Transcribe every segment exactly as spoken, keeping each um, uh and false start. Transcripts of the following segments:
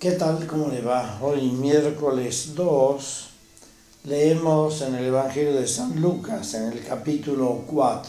¿Qué tal? ¿Cómo le va? Hoy miércoles dos leemos en el Evangelio de San Lucas, en el capítulo cuatro.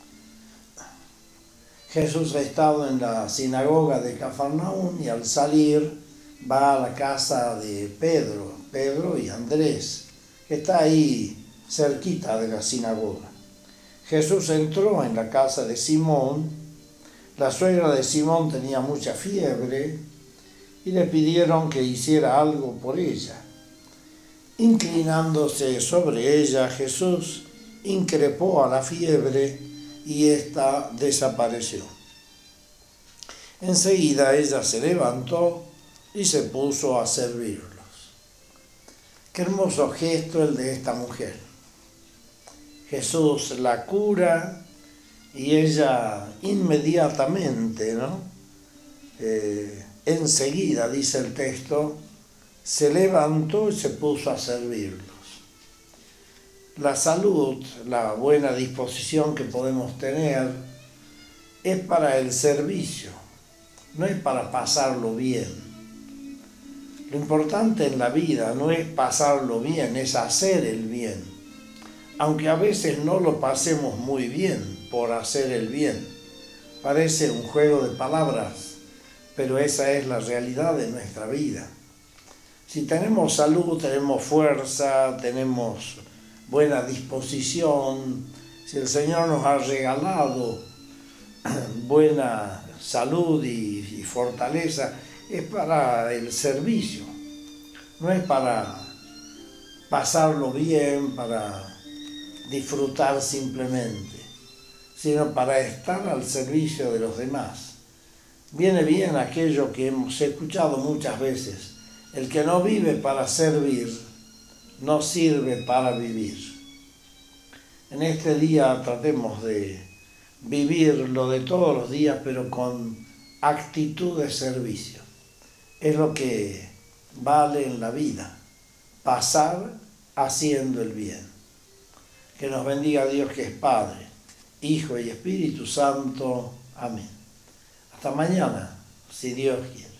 Jesús ha estado en la sinagoga de Cafarnaúm y al salir va a la casa de Pedro, Pedro y Andrés, que está ahí cerquita de la sinagoga. Jesús entró en la casa de Simón. La suegra de Simón tenía mucha fiebre y le pidieron que hiciera algo por ella. Inclinándose sobre ella, Jesús increpó a la fiebre y ésta desapareció. Enseguida ella se levantó y se puso a servirlos. Qué hermoso gesto el de esta mujer. Jesús la cura y ella inmediatamente, ¿no? Eh, enseguida, dice el texto, se levantó y se puso a servirlos. La salud, la buena disposición que podemos tener es para el servicio, no es para pasarlo bien. Lo importante en la vida no es pasarlo bien, es hacer el bien. Aunque a veces no lo pasemos muy bien por hacer el bien. Parece un juego de palabras, pero esa es la realidad de nuestra vida. Si tenemos salud, tenemos fuerza, tenemos buena disposición, si el Señor nos ha regalado buena salud y, y fortaleza, es para el servicio, no es para pasarlo bien, para disfrutar simplemente, sino para estar al servicio de los demás. Viene bien aquello que hemos escuchado muchas veces: el que no vive para servir, no sirve para vivir. En este día tratemos de vivir lo de todos los días, pero con actitud de servicio. Es lo que vale en la vida, pasar haciendo el bien. Que nos bendiga Dios, que es Padre, Hijo y Espíritu Santo. Amén. Hasta mañana, si Dios quiere.